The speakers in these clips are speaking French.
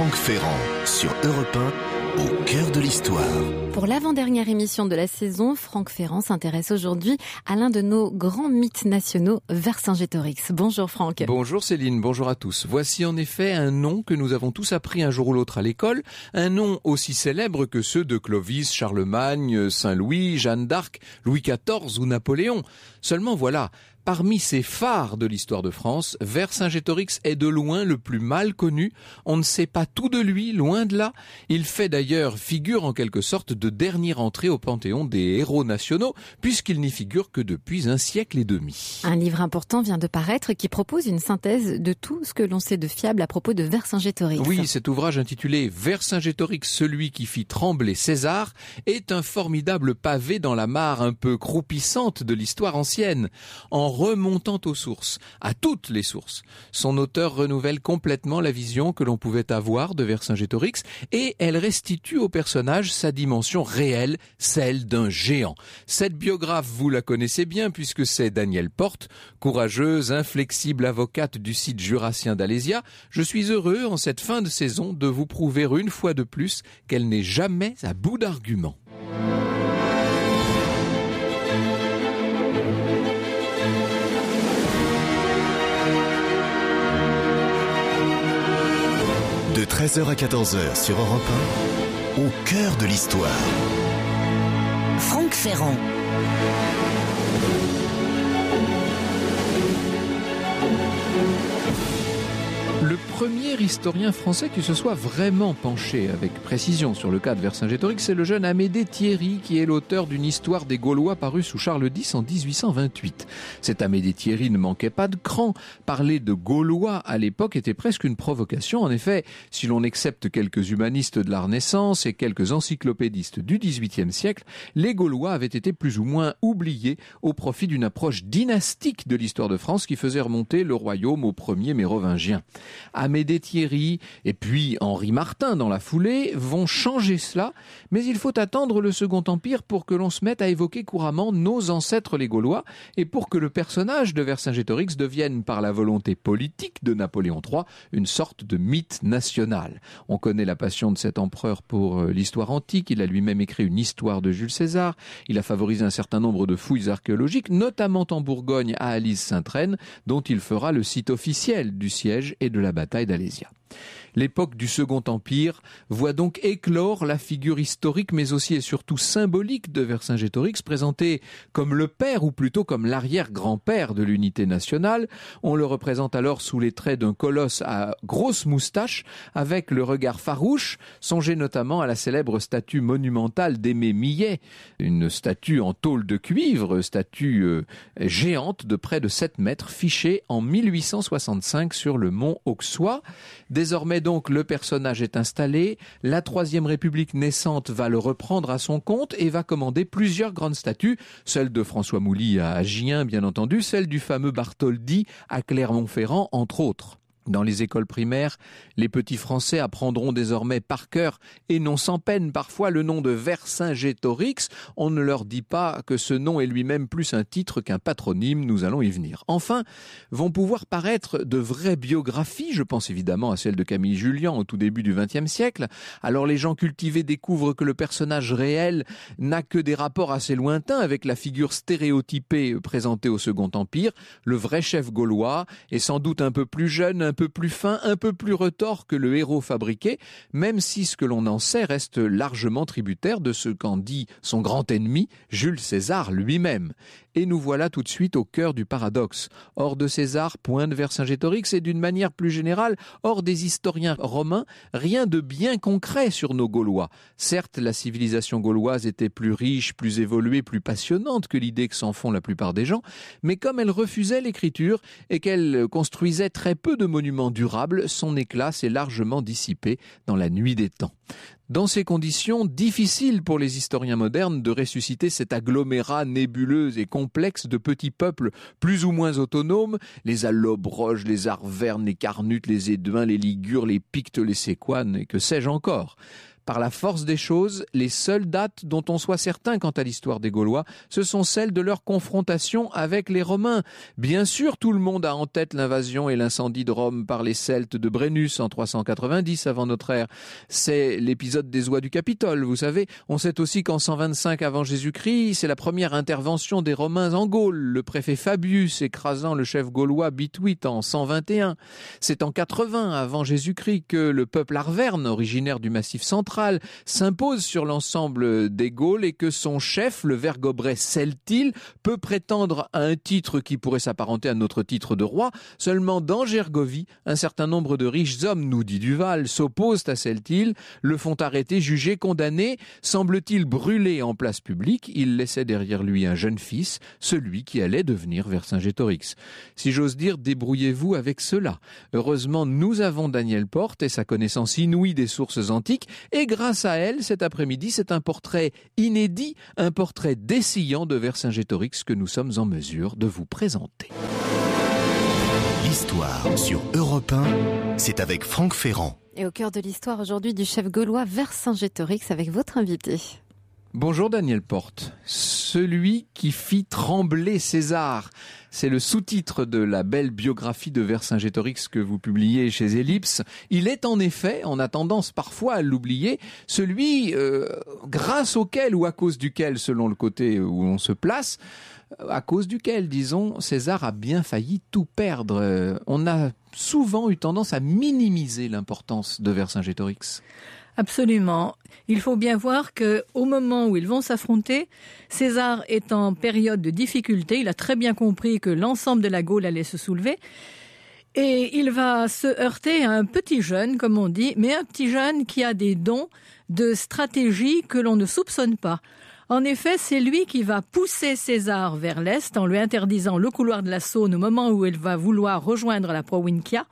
Franck Ferrand sur Europe 1, au cœur de l'histoire. Pour l'avant-dernière émission de la saison, Franck Ferrand s'intéresse aujourd'hui à l'un de nos grands mythes nationaux, Vercingétorix. Bonjour Franck. Bonjour Céline, bonjour à tous. Voici en effet un nom que nous avons tous appris un jour ou l'autre à l'école, un nom aussi célèbre que ceux de Clovis, Charlemagne, Saint-Louis, Jeanne d'Arc, Louis XIV ou Napoléon. Seulement voilà, parmi ces phares de l'histoire de France, Vercingétorix est de loin le plus mal connu. On ne sait pas tout de lui, loin de là. Il fait d'ailleurs figure en quelque sorte de dernière entrée au panthéon des héros nationaux, puisqu'il n'y figure que depuis un siècle et demi. Un livre important vient de paraître qui propose une synthèse de tout ce que l'on sait de fiable à propos de Vercingétorix. Oui, cet ouvrage intitulé Vercingétorix, celui qui fit trembler César, est un formidable pavé dans la mare un peu croupissante de l'histoire ancienne. En remontant aux sources, à toutes les sources, son auteur renouvelle complètement la vision que l'on pouvait avoir de Vercingétorix et elle restitue au personnage sa dimension réelle, celle d'un géant. Cette biographe, vous la connaissez bien puisque c'est Danielle Porte, courageuse, inflexible avocate du site jurassien d'Alésia. Je suis heureux en cette fin de saison de vous prouver une fois de plus qu'elle n'est jamais à bout d'arguments. De 13h à 14h sur Europe 1, au cœur de l'histoire. Franck Ferrand. Le premier historien français qui se soit vraiment penché avec précision sur le cas de Vercingétorix, c'est le jeune Amédée Thierry, qui est l'auteur d'une histoire des Gaulois parue sous Charles X en 1828. Cet Amédée Thierry ne manquait pas de cran. Parler de Gaulois à l'époque était presque une provocation. En effet, si l'on accepte quelques humanistes de la Renaissance et quelques encyclopédistes du XVIIIe siècle, les Gaulois avaient été plus ou moins oubliés au profit d'une approche dynastique de l'histoire de France qui faisait remonter le royaume aux premiers mérovingiens. Amédée Thierry et puis Henri Martin dans la foulée vont changer cela, mais il faut attendre le Second Empire pour que l'on se mette à évoquer couramment nos ancêtres les Gaulois et pour que le personnage de Vercingétorix devienne par la volonté politique de Napoléon III une sorte de mythe national. On connaît la passion de cet empereur pour l'histoire antique, il a lui-même écrit une histoire de Jules César, il a favorisé un certain nombre de fouilles archéologiques, notamment en Bourgogne à Alise-Sainte-Reine, dont il fera le site officiel du siège et de la bataille d'Alésia. L'époque du Second Empire voit donc éclore la figure historique mais aussi et surtout symbolique de Vercingétorix, présenté comme le père ou plutôt comme l'arrière-grand-père de l'unité nationale. On le représente alors sous les traits d'un colosse à grosse moustache avec le regard farouche. Songez notamment à la célèbre statue monumentale d'Aimé Millet, une statue en tôle de cuivre, statue géante de près de 7 mètres, fichée en 1865 sur le mont Auxois. Désormais donc le personnage est installé, la Troisième République naissante va le reprendre à son compte et va commander plusieurs grandes statues, celle de François Mouly à Gien bien entendu, celle du fameux Bartholdi à Clermont-Ferrand entre autres. Dans les écoles primaires, les petits Français apprendront désormais par cœur, et non sans peine parfois, le nom de Vercingétorix. On ne leur dit pas que ce nom est lui-même plus un titre qu'un patronyme, nous allons y venir. Enfin, vont pouvoir paraître de vraies biographies, je pense évidemment à celle de Camille Jullian au tout début du XXe siècle. Alors les gens cultivés découvrent que le personnage réel n'a que des rapports assez lointains avec la figure stéréotypée présentée au Second Empire. Le vrai chef gaulois est sans doute un peu plus jeune, un peu plus fin, un peu plus retors que le héros fabriqué, même si ce que l'on en sait reste largement tributaire de ce qu'en dit son grand ennemi, Jules César lui-même. Et nous voilà tout de suite au cœur du paradoxe. Hors de César, point de Vercingétorix et d'une manière plus générale, hors des historiens romains, rien de bien concret sur nos Gaulois. Certes, la civilisation gauloise était plus riche, plus évoluée, plus passionnante que l'idée que s'en font la plupart des gens, mais comme elle refusait l'écriture et qu'elle construisait très peu de monuments durables, son éclat s'est largement dissipé dans la nuit des temps. Dans ces conditions, difficile pour les historiens modernes de ressusciter cet agglomérat nébuleux et complexe de petits peuples plus ou moins autonomes, les Allobroges, les Arvernes, les Carnutes, les Éduins, les Ligures, les Pictes, les Séquanes et que sais-je encore. Par la force des choses, les seules dates dont on soit certain quant à l'histoire des Gaulois, ce sont celles de leur confrontation avec les Romains. Bien sûr, tout le monde a en tête l'invasion et l'incendie de Rome par les Celtes de Brennus en 390 avant notre ère. C'est l'épisode des oies du Capitole, vous savez. On sait aussi qu'en 125 avant Jésus-Christ, c'est la première intervention des Romains en Gaule, le préfet Fabius écrasant le chef gaulois Bituite en 121. C'est en 80 avant Jésus-Christ que le peuple arverne, originaire du Massif central, s'impose sur l'ensemble des Gaules et que son chef, le vergobré Celtil, peut prétendre à un titre qui pourrait s'apparenter à notre titre de roi. Seulement dans Gergovie, un certain nombre de riches hommes, nous dit Duval, s'opposent à Celtil, le font arrêter, juger, condamner, semble-t-il brûlé en place publique. Il laissait derrière lui un jeune fils, celui qui allait devenir Vercingétorix. Si j'ose dire, débrouillez-vous avec cela. Heureusement, nous avons Danielle Porte et sa connaissance inouïe des sources antiques, et grâce à elle, cet après-midi, c'est un portrait inédit, un portrait dessillant de Vercingétorix que nous sommes en mesure de vous présenter. L'histoire sur Europe 1, c'est avec Franck Ferrand. Et au cœur de l'histoire aujourd'hui du chef gaulois Vercingétorix avec votre invité. Bonjour Danielle Porte. Celui qui fit trembler César. C'est le sous-titre de la belle biographie de Vercingétorix que vous publiez chez Ellipse. Il est en effet, on a tendance parfois à l'oublier, celui grâce auquel ou à cause duquel, selon le côté où on se place, à cause duquel, disons, César a bien failli tout perdre. On a souvent eu tendance à minimiser l'importance de Vercingétorix. Absolument. Il faut bien voir qu'au moment où ils vont s'affronter, César est en période de difficulté. Il a très bien compris que l'ensemble de la Gaule allait se soulever. Et il va se heurter à un petit jeune, comme on dit, mais un petit jeune qui a des dons de stratégie que l'on ne soupçonne pas. En effet, c'est lui qui va pousser César vers l'est en lui interdisant le couloir de la Saône au moment où il va vouloir rejoindre la Provincia.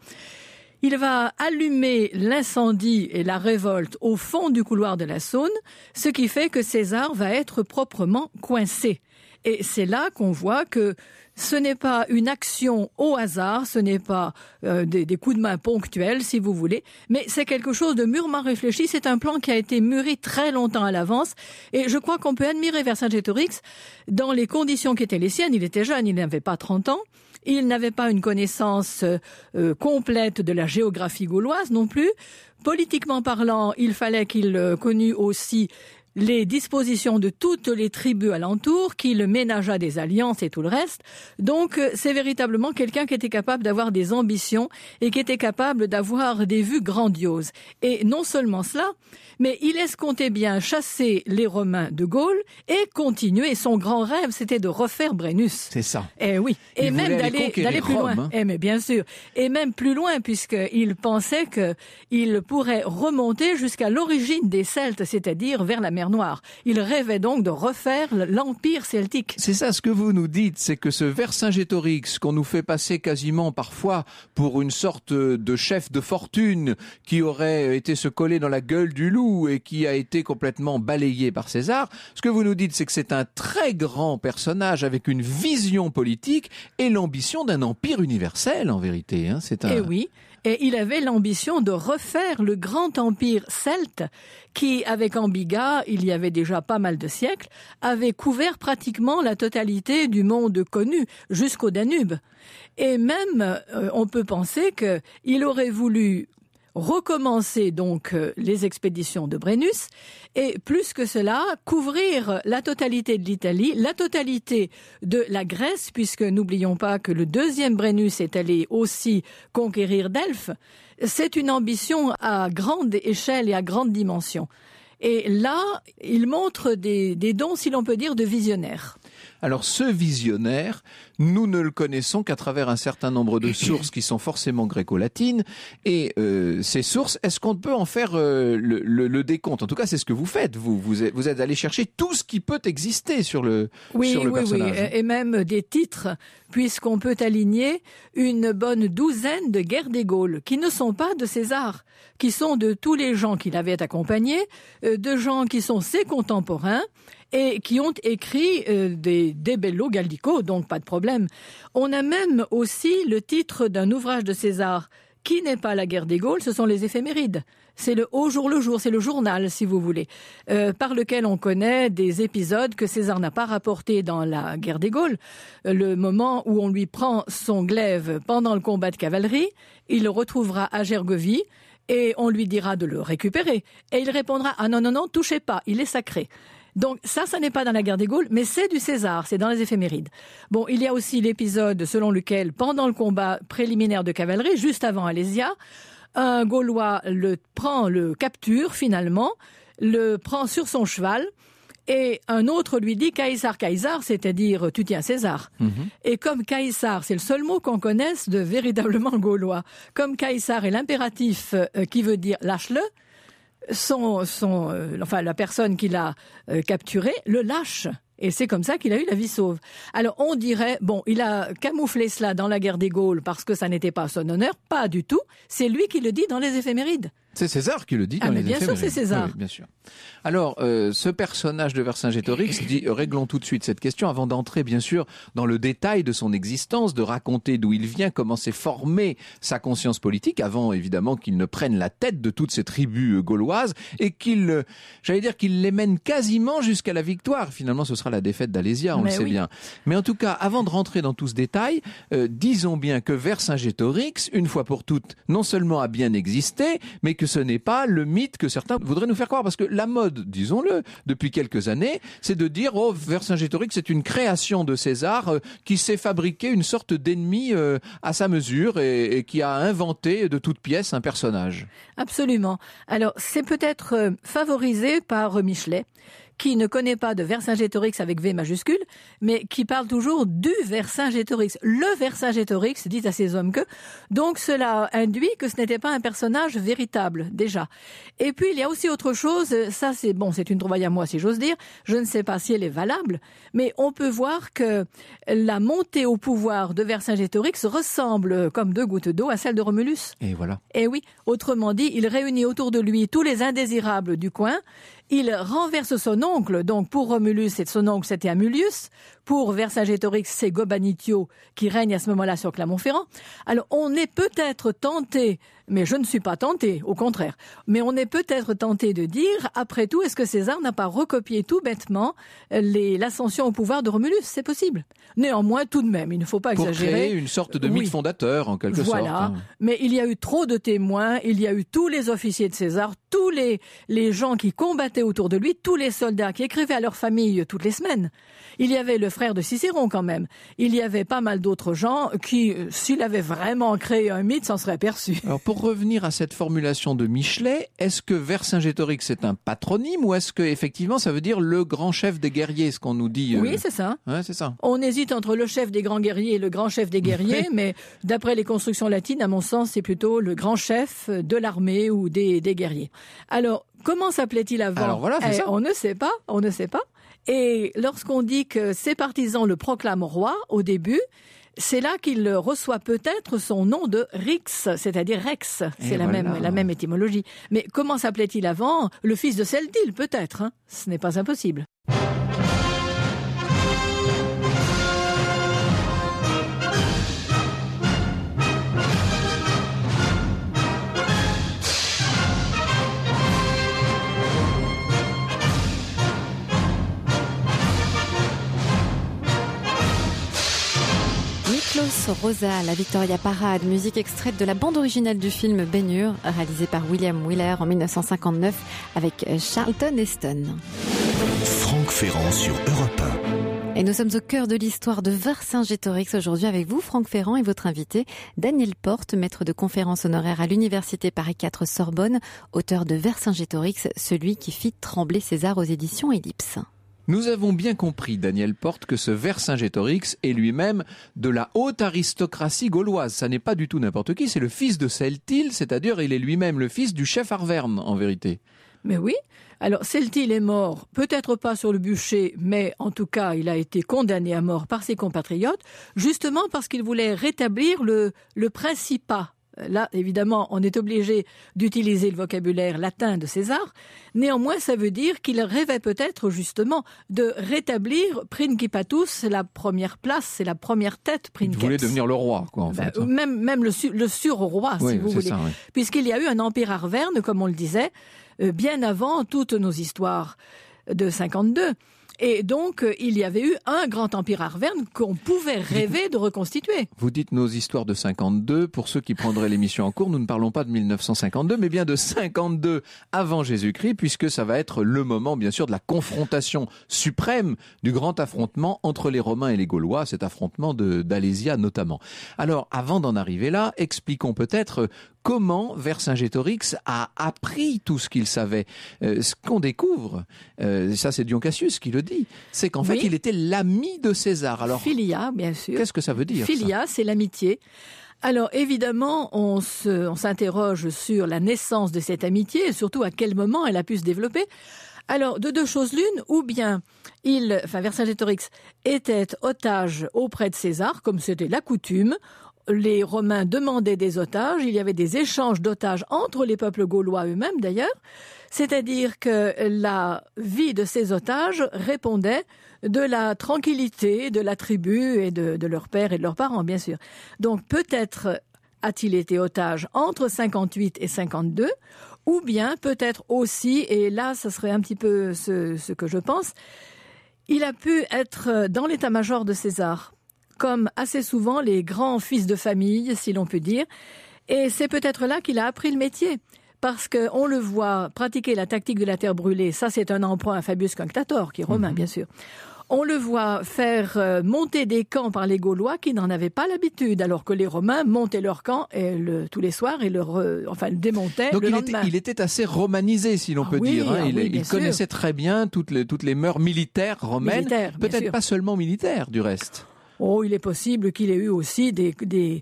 Il va allumer l'incendie et la révolte au fond du couloir de la Saône, ce qui fait que César va être proprement coincé. Et c'est là qu'on voit que ce n'est pas une action au hasard, ce n'est pas des coups de main ponctuels, si vous voulez, mais c'est quelque chose de mûrement réfléchi. C'est un plan qui a été mûri très longtemps à l'avance. Et je crois qu'on peut admirer Vercingétorix dans les conditions qui étaient les siennes. Il était jeune, il n'avait pas 30 ans. Il n'avait pas une connaissance complète de la géographie gauloise non plus. Politiquement parlant, il fallait qu'il connût aussi les dispositions de toutes les tribus alentour, qu'il ménageât des alliances et tout le reste. Donc, c'est véritablement quelqu'un qui était capable d'avoir des ambitions et qui était capable d'avoir des vues grandioses. Et non seulement cela, mais il escomptait bien chasser les Romains de Gaule et continuer. Son grand rêve, c'était de refaire Brennus. C'est ça. Eh oui. Et même d'aller plus Rome, loin. hein. Eh mais bien sûr. Et même plus loin, puisqu'il pensait qu'il pourrait remonter jusqu'à l'origine des Celtes, c'est-à-dire vers la mer Noire. Il rêvait donc de refaire l'empire celtique. C'est ça ce que vous nous dites, c'est que ce Vercingétorix qu'on nous fait passer quasiment parfois pour une sorte de chef de fortune qui aurait été se coller dans la gueule du loup et qui a été complètement balayé par César, ce que vous nous dites, c'est que c'est un très grand personnage avec une vision politique et l'ambition d'un empire universel en vérité. Hein. Eh oui. Et il avait l'ambition de refaire le grand empire celte qui, avec Ambiga, il y avait déjà pas mal de siècles, avait couvert pratiquement la totalité du monde connu jusqu'au Danube. Et même, on peut penser qu'il aurait voulu recommencer donc les expéditions de Brennus et plus que cela, couvrir la totalité de l'Italie, la totalité de la Grèce, puisque n'oublions pas que le deuxième Brennus est allé aussi conquérir Delphes. C'est une ambition à grande échelle et à grande dimension. Et là, il montre des dons, si l'on peut dire, de visionnaire. Alors ce visionnaire, nous ne le connaissons qu'à travers un certain nombre de sources qui sont forcément gréco-latines. Et ces sources, est-ce qu'on peut en faire le décompte ? En tout cas, c'est ce que vous faites. Vous êtes allé chercher tout ce qui peut exister sur le personnage. Oui, et même des titres, puisqu'on peut aligner une bonne douzaine de guerres des Gaules, qui ne sont pas de César, qui sont de tous les gens qu'il avait accompagnés, de gens qui sont ses contemporains, et qui ont écrit des De Bello Gallico, donc pas de problème. On a même aussi le titre d'un ouvrage de César qui n'est pas la guerre des Gaules, ce sont les éphémérides. C'est le au jour le jour, c'est le journal, si vous voulez, par lequel on connaît des épisodes que César n'a pas rapportés dans la guerre des Gaules. Le moment où on lui prend son glaive pendant le combat de cavalerie, il le retrouvera à Gergovie et on lui dira de le récupérer. Et il répondra « Ah non, non, non, touchez pas, il est sacré ». Donc ça n'est pas dans la guerre des Gaules, mais c'est du César, c'est dans les éphémérides. Bon, il y a aussi l'épisode selon lequel, pendant le combat préliminaire de cavalerie, juste avant Alésia, un Gaulois le capture finalement, le prend sur son cheval, et un autre lui dit « Caesar, Caesar », c'est-à-dire « tu tiens César ». Et comme Caesar, c'est le seul mot qu'on connaisse de véritablement gaulois, comme Caesar est l'impératif qui veut dire « lâche-le », la personne qui l'a capturé le lâche. Et c'est comme ça qu'il a eu la vie sauve. Alors on dirait, bon, il a camouflé cela dans la guerre des Gaules parce que ça n'était pas à son honneur. Pas du tout. C'est lui qui le dit dans les éphémérides. C'est César qui le dit dans les éphémérides. Bien sûr, c'est César. Oui, bien sûr. Alors, ce personnage de Vercingétorix dit, réglons tout de suite cette question avant d'entrer, bien sûr, dans le détail de son existence, de raconter d'où il vient, comment s'est formée sa conscience politique, avant, évidemment, qu'il ne prenne la tête de toutes ces tribus gauloises et qu'il les mène quasiment jusqu'à la victoire. Finalement, ce sera la défaite d'Alésia, on le sait bien. Mais en tout cas, avant de rentrer dans tout ce détail, disons bien que Vercingétorix, une fois pour toutes, non seulement a bien existé, mais que ce n'est pas le mythe que certains voudraient nous faire croire. Parce que la mode, disons-le, depuis quelques années, c'est de dire « Oh, Vercingétorix, c'est une création de César qui s'est fabriqué une sorte d'ennemi à sa mesure et qui a inventé de toutes pièces un personnage. » Absolument. Alors, c'est peut-être favorisé par Michelet, qui ne connaît pas de Vercingétorix avec V majuscule, mais qui parle toujours du Vercingétorix. Le Vercingétorix dit à ses hommes que, donc cela induit que ce n'était pas un personnage véritable, déjà. Et puis il y a aussi autre chose, ça c'est une trouvaille à moi si j'ose dire, je ne sais pas si elle est valable, mais on peut voir que la montée au pouvoir de Vercingétorix ressemble comme deux gouttes d'eau à celle de Romulus. Et voilà. Et oui, autrement dit, il réunit autour de lui tous les indésirables du coin. Il renverse son oncle, donc pour Romulus, son oncle c'était Amulius, pour Vercingétorix, c'est Gobanitio qui règne à ce moment-là sur Clermont-Ferrand. Alors on est peut-être tenté, mais je ne suis pas tenté, au contraire, mais on est peut-être tenté de dire, après tout, est-ce que César n'a pas recopié tout bêtement l'ascension au pouvoir de Romulus? C'est possible. Néanmoins, tout de même, il ne faut pas exagérer. Pour créer une sorte de mythe fondateur, en quelque sorte. Voilà, mais il y a eu trop de témoins, il y a eu tous les officiers de César, tous les gens qui combattaient autour de lui, tous les soldats qui écrivaient à leur famille toutes les semaines. Il y avait le frère de Cicéron quand même. Il y avait pas mal d'autres gens qui, s'il avait vraiment créé un mythe, s'en seraient aperçus. Alors pour revenir à cette formulation de Michelet, est-ce que Vercingétorix c'est un patronyme ou est-ce que effectivement ça veut dire le grand chef des guerriers, ce qu'on nous dit Oui, c'est ça. Ouais, c'est ça. On hésite entre le chef des grands guerriers et le grand chef des guerriers, mais d'après les constructions latines, à mon sens, c'est plutôt le grand chef de l'armée ou des guerriers. Alors, comment s'appelait-il avant? Alors voilà, c'est ça. On ne sait pas. Et lorsqu'on dit que ses partisans le proclament roi au début, c'est là qu'il reçoit peut-être son nom de Rix, c'est-à-dire Rex. C'est la même étymologie. Mais comment s'appelait-il avant? Le fils de Celtil, peut-être. Ce n'est pas impossible. Miklos Rosa, la Victoria Parade, musique extraite de la bande originale du film Ben-Hur, réalisé par William Wyler en 1959 avec Charlton Heston. Franck Ferrand sur Europe 1. Et nous sommes au cœur de l'histoire de Vercingétorix aujourd'hui avec vous, Franck Ferrand, et votre invité, Daniel Porte, maître de conférences honoraire à l'Université Paris 4 Sorbonne, auteur de Vercingétorix, celui qui fit trembler César aux éditions Ellipse. Nous avons bien compris, Daniel Porte, que ce Vercingétorix est lui-même de la haute aristocratie gauloise. Ça n'est pas du tout n'importe qui, c'est le fils de Celtil, c'est-à-dire il est lui-même le fils du chef Arverne, en vérité. Mais oui. Alors, Celtil est mort, peut-être pas sur le bûcher, mais en tout cas, il a été condamné à mort par ses compatriotes, justement parce qu'il voulait rétablir le principat Là, évidemment, on est obligé d'utiliser le vocabulaire latin de César. Néanmoins, ça veut dire qu'il rêvait peut-être justement de rétablir Principatus, c'est la première place, c'est la première tête Princeps. Il voulait devenir le roi, quoi, en fait. Même le sur-roi, oui, si vous voulez. Ça, oui. Puisqu'il y a eu un empire arverne, comme on le disait, bien avant toutes nos histoires de 52. Et donc, il y avait eu un grand empire arverne qu'on pouvait rêver de reconstituer. Vous dites nos histoires de 52. Pour ceux qui prendraient l'émission en cours, nous ne parlons pas de 1952, mais bien de 52 avant Jésus-Christ, puisque ça va être le moment, bien sûr, de la confrontation suprême du grand affrontement entre les Romains et les Gaulois, cet affrontement d'Alésia notamment. Alors, avant d'en arriver là, expliquons peut-être comment Vercingétorix a appris tout ce qu'il savait. Ce qu'on découvre, ça c'est Dion Cassius qui le dit, c'est qu'en fait il était l'ami de César. Alors, Philia, bien sûr. Qu'est-ce que ça veut dire? Philia, c'est l'amitié. Alors évidemment, on s'interroge sur la naissance de cette amitié et surtout à quel moment elle a pu se développer. Alors, de deux choses l'une, ou bien Vercingétorix était otage auprès de César, comme c'était la coutume. Les Romains demandaient des otages, il y avait des échanges d'otages entre les peuples gaulois eux-mêmes d'ailleurs, c'est-à-dire que la vie de ces otages répondait de la tranquillité de la tribu et de leur père et de leurs parents, bien sûr. Donc peut-être a-t-il été otage entre 58 et 52, ou bien peut-être aussi, et là ce serait un petit peu ce que je pense, il a pu être dans l'état-major de César, comme assez souvent les grands fils de famille, si l'on peut dire. Et c'est peut-être là qu'il a appris le métier. Parce qu'on le voit pratiquer la tactique de la terre brûlée. Ça, c'est un emprunt à Fabius Cunctator, qui est romain, bien sûr. On le voit faire monter des camps par les Gaulois qui n'en avaient pas l'habitude, alors que les Romains montaient leur camp tous les soirs et le démontaient le lendemain. Donc il était assez romanisé, si l'on peut dire. Hein. Il connaissait très bien toutes les mœurs militaires romaines, peut-être pas seulement militaires du reste. Oh, il est possible qu'il ait eu aussi des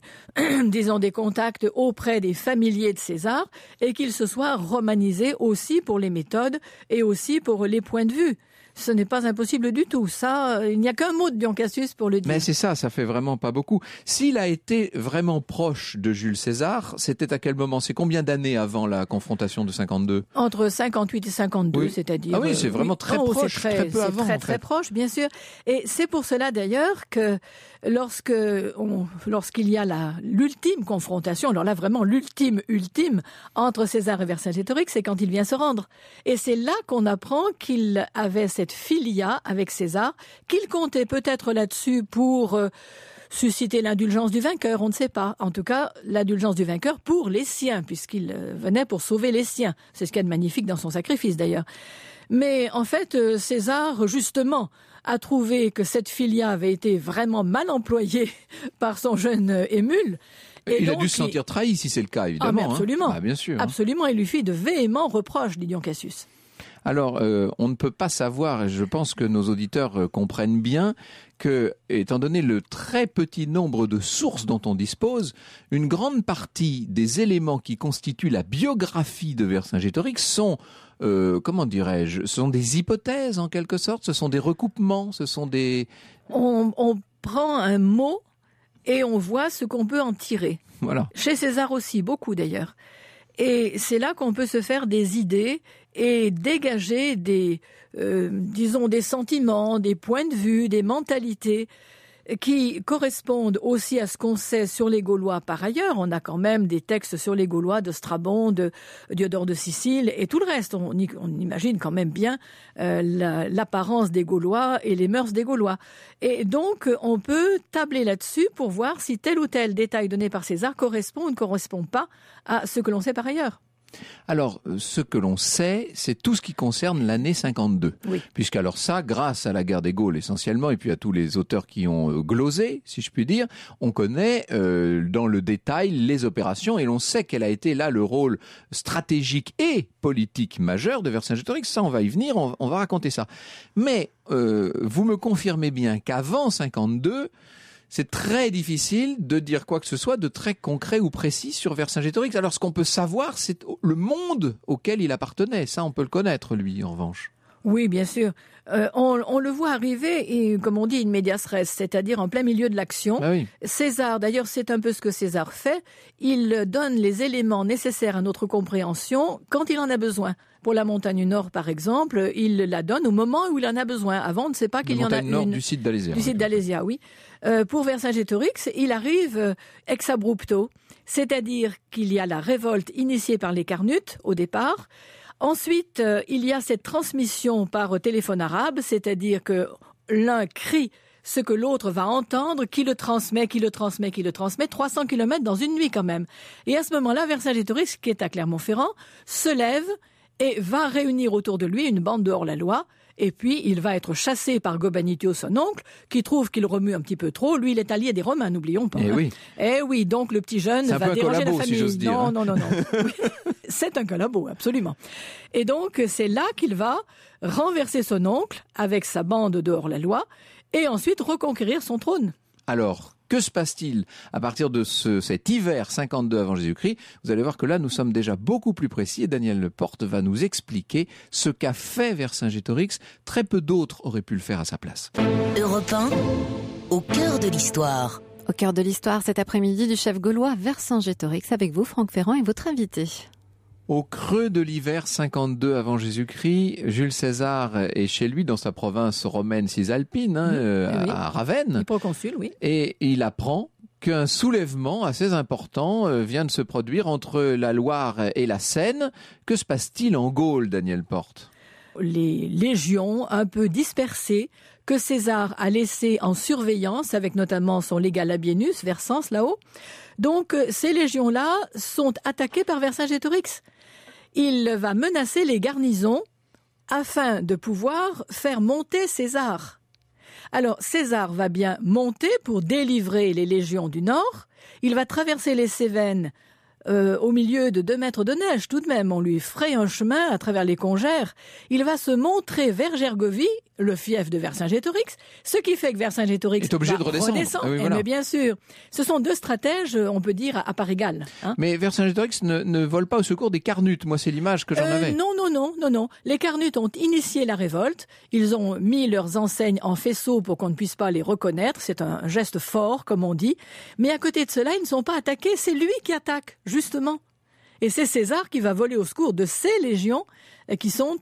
contacts auprès des familiers de César et qu'il se soit romanisé aussi pour les méthodes et aussi pour les points de vue. Ce n'est pas impossible du tout. Ça, il n'y a qu'un mot de Dion Cassius pour le dire. Mais c'est ça fait vraiment pas beaucoup. S'il a été vraiment proche de Jules César, c'était à quel moment? C'est combien d'années avant la confrontation de 52? Entre 58 et 52, oui. C'est-à-dire... Ah oui, c'est vraiment très proche, très peu avant. C'est très proche, bien sûr. Et c'est pour cela d'ailleurs que lorsqu'il y a l'ultime confrontation, alors là vraiment l'ultime entre César et Vercingétorix, c'est quand il vient se rendre. Et c'est là qu'on apprend qu'il avait cette filia avec César, qu'il comptait peut-être là-dessus pour susciter l'indulgence du vainqueur, on ne sait pas. En tout cas, l'indulgence du vainqueur pour les siens, puisqu'il venait pour sauver les siens. C'est ce qu'il y a de magnifique dans son sacrifice d'ailleurs. Mais en fait, César, justement, a trouvé que cette filia avait été vraiment mal employée par son jeune Émule. Et il a dû se sentir trahi, si c'est le cas, évidemment. Ah, mais absolument. Bien sûr. Absolument, il lui fit de véhéments reproches, dit Dion Cassius. Alors, on ne peut pas savoir, et je pense que nos auditeurs comprennent bien, que, étant donné le très petit nombre de sources dont on dispose, une grande partie des éléments qui constituent la biographie de Vercingétorix sont, ce sont des hypothèses en quelque sorte, ce sont des recoupements, ce sont des... On prend un mot et on voit ce qu'on peut en tirer. Voilà. Chez César aussi, beaucoup d'ailleurs. Et c'est là qu'on peut se faire des idées et dégager des sentiments, des points de vue, des mentalités qui correspondent aussi à ce qu'on sait sur les Gaulois par ailleurs. On a quand même des textes sur les Gaulois de Strabon, de Diodore de Sicile et tout le reste. On imagine quand même bien l'apparence des Gaulois et les mœurs des Gaulois. Et donc, on peut tabler là-dessus pour voir si tel ou tel détail donné par César correspond ou ne correspond pas à ce que l'on sait par ailleurs. Alors, ce que l'on sait, c'est tout ce qui concerne l'année 52. Oui. Puisqu'alors ça, grâce à la guerre des Gaules essentiellement, et puis à tous les auteurs qui ont glosé, si je puis dire, on connaît dans le détail les opérations et l'on sait quel a été là le rôle stratégique et politique majeur de Vercingétorix. Ça, on va y venir, on va raconter ça. Mais vous me confirmez bien qu'avant 52... c'est très difficile de dire quoi que ce soit de très concret ou précis sur Vercingétorix. Alors, ce qu'on peut savoir, c'est le monde auquel il appartenait. Ça, on peut le connaître, lui, en revanche. Oui, bien sûr. On le voit arriver, et, comme on dit, in medias res, c'est-à-dire en plein milieu de l'action. Ah oui. César, d'ailleurs, c'est un peu ce que César fait. Il donne les éléments nécessaires à notre compréhension quand il en a besoin. Pour la montagne nord, par exemple, il la donne au moment où il en a besoin. Avant, on ne sait pas qu'il y en a une. Nord du site d'Alésia. Du site d'Alésia, oui. Pour Vercingétorix, il arrive ex abrupto, c'est-à-dire qu'il y a la révolte initiée par les Carnutes au départ. Ensuite, il y a cette transmission par téléphone arabe, c'est-à-dire que l'un crie ce que l'autre va entendre, qui le transmet, 300 kilomètres dans une nuit quand même. Et à ce moment-là, Vercingétorix, qui est à Clermont-Ferrand, se lève et va réunir autour de lui une bande de hors-la-loi. Et puis, il va être chassé par Gobanitio, son oncle, qui trouve qu'il remue un petit peu trop. Lui, il est allié des Romains, n'oublions pas. Eh oui, donc le petit jeune va déranger la famille. Si j'ose dire, non. C'est un collabo, absolument. Et donc, c'est là qu'il va renverser son oncle avec sa bande de hors-la-loi et ensuite reconquérir son trône. Alors, que se passe-t-il à partir de cet hiver 52 avant Jésus-Christ? Vous allez voir que là, nous sommes déjà beaucoup plus précis et Daniel Porte va nous expliquer ce qu'a fait Vercingétorix. Très peu d'autres auraient pu le faire à sa place. Europe 1, au cœur de l'histoire. Au cœur de l'histoire cet après-midi du chef gaulois Vercingétorix avec vous, Franck Ferrand, et votre invité. Au creux de l'hiver 52 avant Jésus-Christ, Jules César est chez lui dans sa province romaine cisalpine, à Ravenne. Proconsul, oui. Et il apprend qu'un soulèvement assez important vient de se produire entre la Loire et la Seine. Que se passe-t-il en Gaule, Daniel Porte? Les légions un peu dispersées que César a laissées en surveillance, avec notamment son légat Labienus, vers Sens, là-haut. Donc, ces légions-là sont attaquées par Vercingétorix. Il va menacer les garnisons afin de pouvoir faire monter César. Alors, César va bien monter pour délivrer les légions du Nord. Il va traverser les Cévennes au milieu de 2 mètres de neige tout de même. On lui fraye un chemin à travers les congères. Il va se montrer vers Gergovie, le fief de Vercingétorix, ce qui fait que Vercingétorix est obligé de redescendre. Ah oui, voilà. Mais bien sûr, ce sont 2 stratèges, on peut dire, à part égale. Mais Vercingétorix ne vole pas au secours des Carnutes. Moi, c'est l'image que j'en avais. Non. Les Carnutes ont initié la révolte. Ils ont mis leurs enseignes en faisceau pour qu'on ne puisse pas les reconnaître. C'est un geste fort, comme on dit. Mais à côté de cela, ils ne sont pas attaqués. C'est lui qui attaque, justement. Et c'est César qui va voler au secours de ces légions qui sont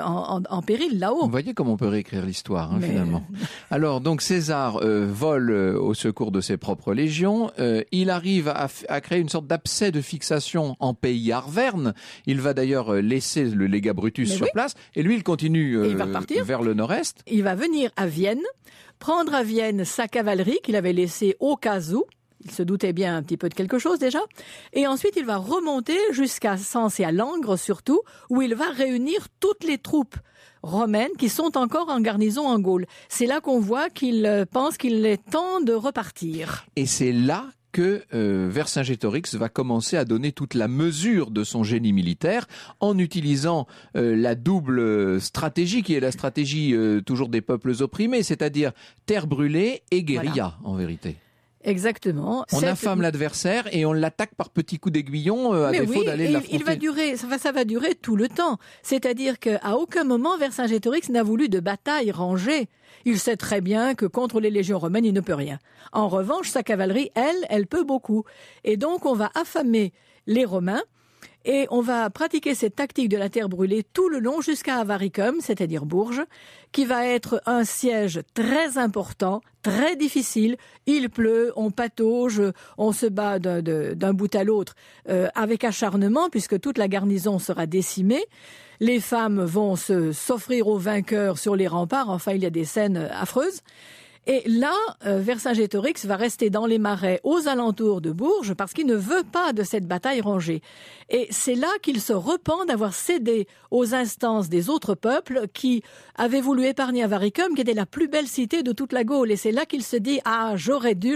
en péril là-haut. Vous voyez comment on peut réécrire l'histoire, finalement. Alors, donc César vole au secours de ses propres légions. Il arrive à créer une sorte d'abcès de fixation en pays Arverne. Il va d'ailleurs laisser le légat Brutus sur place. Et lui, il continue vers le nord-est. Il va venir à Vienne, prendre à Vienne sa cavalerie qu'il avait laissée au cas où. Il se doutait bien un petit peu de quelque chose déjà. Et ensuite, il va remonter jusqu'à Sens et à Langres surtout, où il va réunir toutes les troupes romaines qui sont encore en garnison en Gaule. C'est là qu'on voit qu'il pense qu'il est temps de repartir. Et c'est là que Vercingétorix va commencer à donner toute la mesure de son génie militaire en utilisant la double stratégie qui est la stratégie toujours des peuples opprimés, c'est-à-dire terre brûlée et guérilla, en vérité. Exactement. On affame l'adversaire et on l'attaque par petits coups d'aiguillon à défaut d'aller l'affronter. Ça va durer tout le temps. C'est-à-dire qu'à aucun moment Vercingétorix n'a voulu de bataille rangée. Il sait très bien que contre les légions romaines, il ne peut rien. En revanche, sa cavalerie, elle peut beaucoup. Et donc, on va affamer les Romains. Et on va pratiquer cette tactique de la terre brûlée tout le long jusqu'à Avaricum, c'est-à-dire Bourges, qui va être un siège très important, très difficile. Il pleut, on patauge, on se bat d'un bout à l'autre avec acharnement, puisque toute la garnison sera décimée. Les femmes vont s'offrir aux vainqueurs sur les remparts. Enfin, il y a des scènes affreuses. Et là, Vercingétorix va rester dans les marais aux alentours de Bourges parce qu'il ne veut pas de cette bataille rangée. Et c'est là qu'il se repent d'avoir cédé aux instances des autres peuples qui avaient voulu épargner Avaricum, qui était la plus belle cité de toute la Gaule. Et c'est là qu'il se dit « Ah, j'aurais dû »,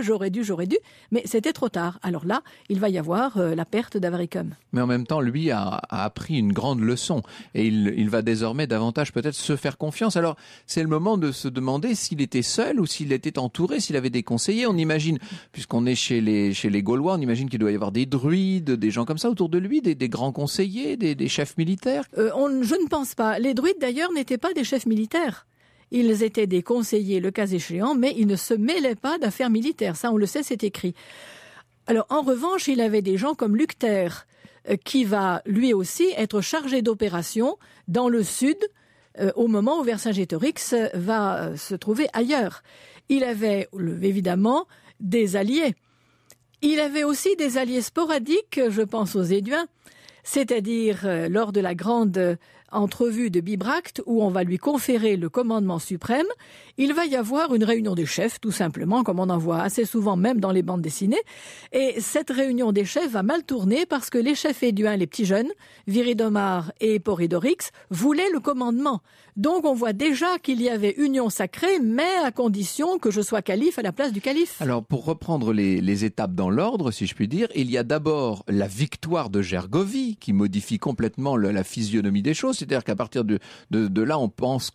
mais c'était trop tard. Alors là, il va y avoir la perte d'Avaricum. Mais en même temps, lui a appris une grande leçon et il va désormais davantage peut-être se faire confiance. Alors, c'est le moment de se demander s'il était seul ou s'il s'il était entouré, s'il avait des conseillers. On imagine, puisqu'on est chez les Gaulois, on imagine qu'il doit y avoir des druides, des gens comme ça autour de lui, des grands conseillers, des chefs militaires. Je ne pense pas. Les druides d'ailleurs n'étaient pas des chefs militaires. Ils étaient des conseillers le cas échéant, mais ils ne se mêlaient pas d'affaires militaires. Ça, on le sait, c'est écrit. Alors, en revanche, il avait des gens comme Luctère, qui va lui aussi être chargé d'opérations dans le sud, au moment où Vercingétorix va se trouver ailleurs. Il avait évidemment des alliés. Il avait aussi des alliés sporadiques, je pense aux Éduins, c'est-à-dire lors de la grande entrevue de Bibracte, où on va lui conférer le commandement suprême, il va y avoir une réunion des chefs, tout simplement, comme on en voit assez souvent même dans les bandes dessinées. Et cette réunion des chefs va mal tourner parce que les chefs éduins, les petits jeunes, Viridomar et Porridorix, voulaient le commandement. Donc on voit déjà qu'il y avait union sacrée, mais à condition que je sois calife à la place du calife. Alors pour reprendre les étapes dans l'ordre, si je puis dire, il y a d'abord la victoire de Gergovie qui modifie complètement la physionomie des choses. C'est-à-dire qu'à partir de là, on